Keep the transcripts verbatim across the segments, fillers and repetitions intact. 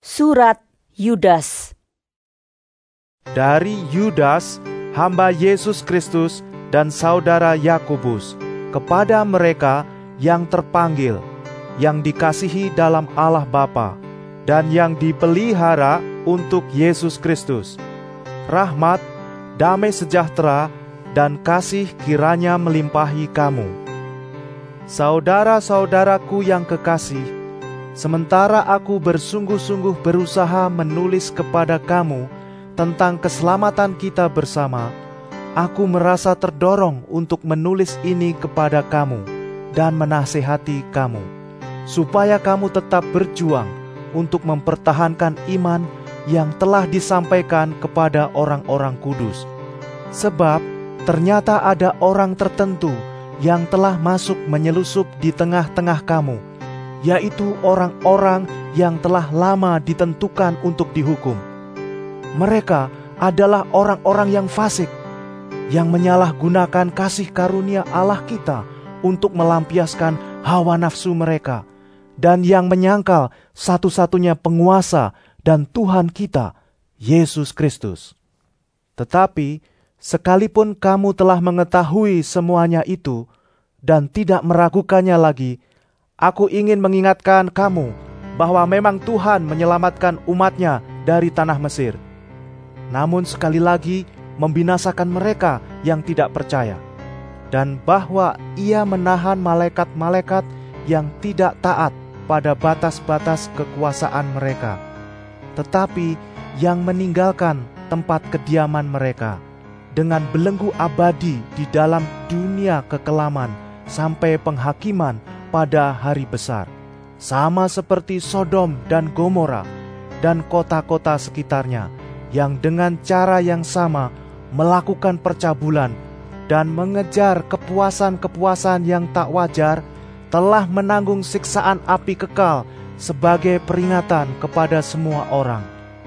Surat Yudas. Dari Yudas, hamba Yesus Kristus dan saudara Yakobus, kepada mereka yang terpanggil, yang dikasihi dalam Allah Bapa, dan yang dipelihara untuk Yesus Kristus. Rahmat, damai sejahtera, dan kasih kiranya melimpahi kamu. Saudara-saudaraku yang kekasih, sementara aku bersungguh-sungguh berusaha menulis kepada kamu tentang keselamatan kita bersama, aku merasa terdorong untuk menulis ini kepada kamu dan menasihati kamu, supaya kamu tetap berjuang untuk mempertahankan iman yang telah disampaikan kepada orang-orang kudus. Sebab ternyata ada orang tertentu yang telah masuk menyelusup di tengah-tengah kamu, yaitu orang-orang yang telah lama ditentukan untuk dihukum. Mereka adalah orang-orang yang fasik, yang menyalahgunakan kasih karunia Allah kita untuk melampiaskan hawa nafsu mereka, dan yang menyangkal satu-satunya penguasa dan Tuhan kita, Yesus Kristus. Tetapi sekalipun kamu telah mengetahui semuanya itu dan tidak meragukannya lagi, aku ingin mengingatkan kamu bahwa memang Tuhan menyelamatkan umat-Nya dari tanah Mesir, namun sekali lagi membinasakan mereka yang tidak percaya, dan bahwa Ia menahan malaikat-malaikat yang tidak taat pada batas-batas kekuasaan mereka, tetapi yang meninggalkan tempat kediaman mereka dengan belenggu abadi di dalam dunia kekelaman sampai penghakiman pada hari besar, sama seperti Sodom dan Gomora dan kota-kota sekitarnya, yang dengan cara yang sama melakukan percabulan dan mengejar kepuasan-kepuasan yang tak wajar, telah menanggung siksaan api kekal sebagai peringatan kepada semua orang.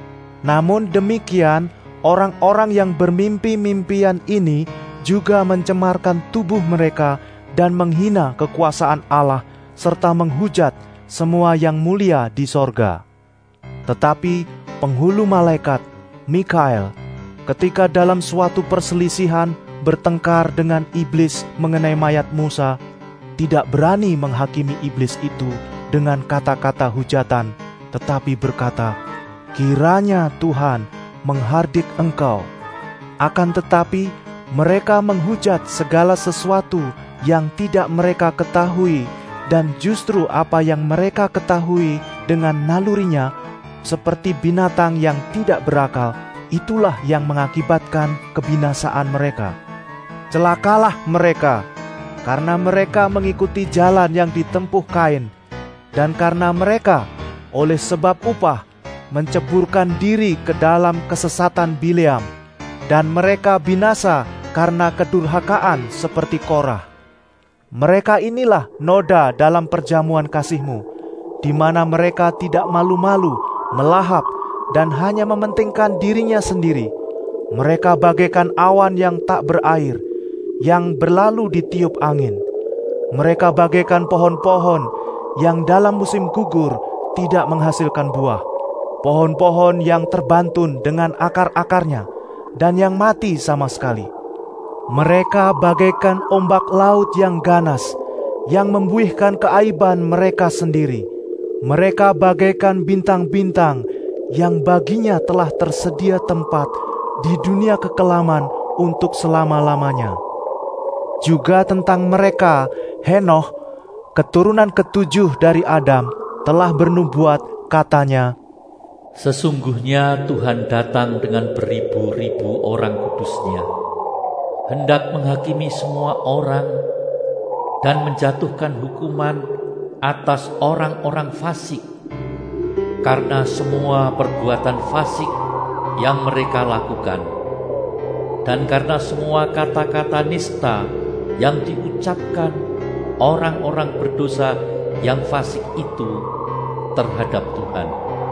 Namun demikian, orang-orang yang bermimpi-mimpian ini juga mencemarkan tubuh mereka dan menghina kekuasaan Allah serta menghujat semua yang mulia di sorga. Tetapi penghulu malaikat, Mikael, ketika dalam suatu perselisihan bertengkar dengan iblis mengenai mayat Musa, tidak berani menghakimi iblis itu dengan kata-kata hujatan, tetapi berkata, "Kiranya Tuhan menghardik engkau." Akan tetapi mereka menghujat segala sesuatu yang tidak mereka ketahui, dan justru apa yang mereka ketahui dengan nalurinya seperti binatang yang tidak berakal, itulah yang mengakibatkan kebinasaan mereka. Celakalah mereka, karena mereka mengikuti jalan yang ditempuh Kain, dan karena mereka oleh sebab upah menceburkan diri ke dalam kesesatan Bileam, dan mereka binasa karena kedurhakaan seperti Korah. Mereka inilah noda dalam perjamuan kasih-Mu, di mana mereka tidak malu-malu, melahap, dan hanya mementingkan dirinya sendiri. Mereka bagaikan awan yang tak berair, yang berlalu ditiup angin. Mereka bagaikan pohon-pohon yang dalam musim gugur tidak menghasilkan buah, pohon-pohon yang terbantun dengan akar-akarnya, dan yang mati sama sekali. Mereka bagaikan ombak laut yang ganas, yang membuihkan keaiban mereka sendiri. Mereka bagaikan bintang-bintang yang baginya telah tersedia tempat di dunia kekelaman untuk selama-lamanya. Juga tentang mereka, Henoh, keturunan ketujuh dari Adam, telah bernubuat, katanya, "Sesungguhnya Tuhan datang dengan beribu-ribu orang kudus-Nya, hendak menghakimi semua orang dan menjatuhkan hukuman atas orang-orang fasik, karena semua perbuatan fasik yang mereka lakukan, dan karena semua kata-kata nista yang diucapkan orang-orang berdosa yang fasik itu terhadap Tuhan."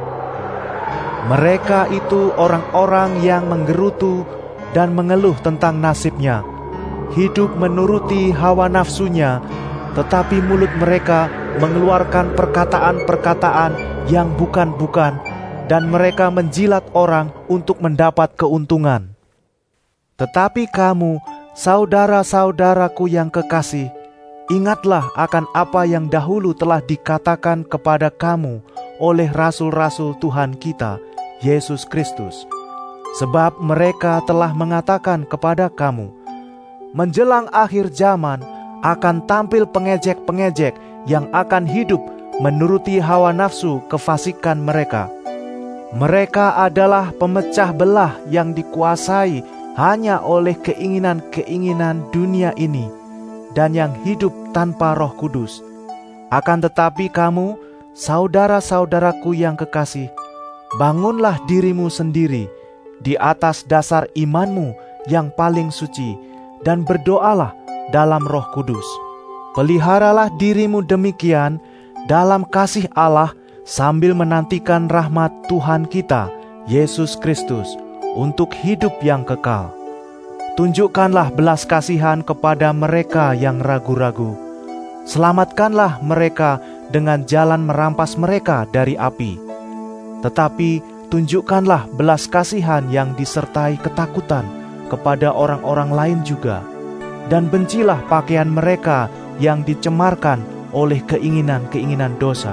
Mereka itu orang-orang yang menggerutu dan mengeluh tentang nasibnya, hidup menuruti hawa nafsunya, tetapi mulut mereka mengeluarkan perkataan-perkataan yang bukan-bukan dan mereka menjilat orang untuk mendapat keuntungan. Tetapi kamu, saudara-saudaraku yang kekasih, ingatlah akan apa yang dahulu telah dikatakan kepada kamu oleh rasul-rasul Tuhan kita, Yesus Kristus. Sebab mereka telah mengatakan kepada kamu, menjelang akhir zaman akan tampil pengejek-pengejek yang akan hidup menuruti hawa nafsu kefasikan mereka. Mereka adalah pemecah belah yang dikuasai hanya oleh keinginan-keinginan dunia ini dan yang hidup tanpa Roh Kudus. Akan tetapi kamu, saudara-saudaraku yang kekasih, bangunlah dirimu sendiri di atas dasar imanmu yang paling suci dan berdoalah dalam Roh Kudus. Peliharalah dirimu demikian dalam kasih Allah sambil menantikan rahmat Tuhan kita, Yesus Kristus, untuk hidup yang kekal. Tunjukkanlah belas kasihan kepada mereka yang ragu-ragu. Selamatkanlah mereka dengan jalan merampas mereka dari api. Tetapi tunjukkanlah belas kasihan yang disertai ketakutan kepada orang-orang lain juga. Dan bencilah pakaian mereka yang dicemarkan oleh keinginan-keinginan dosa.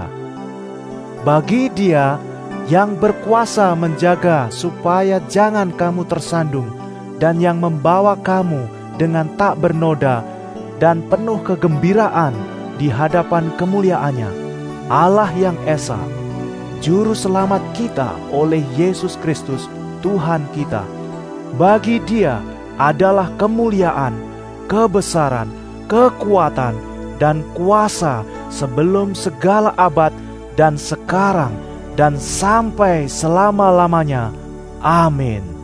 Bagi Dia yang berkuasa menjaga supaya jangan kamu tersandung, dan yang membawa kamu dengan tak bernoda dan penuh kegembiraan di hadapan kemuliaannya, Allah yang Esa, Juru Selamat kita oleh Yesus Kristus Tuhan kita. Bagi Dia adalah kemuliaan, kebesaran, kekuatan, dan kuasa sebelum segala abad dan sekarang dan sampai selama-lamanya. Amin.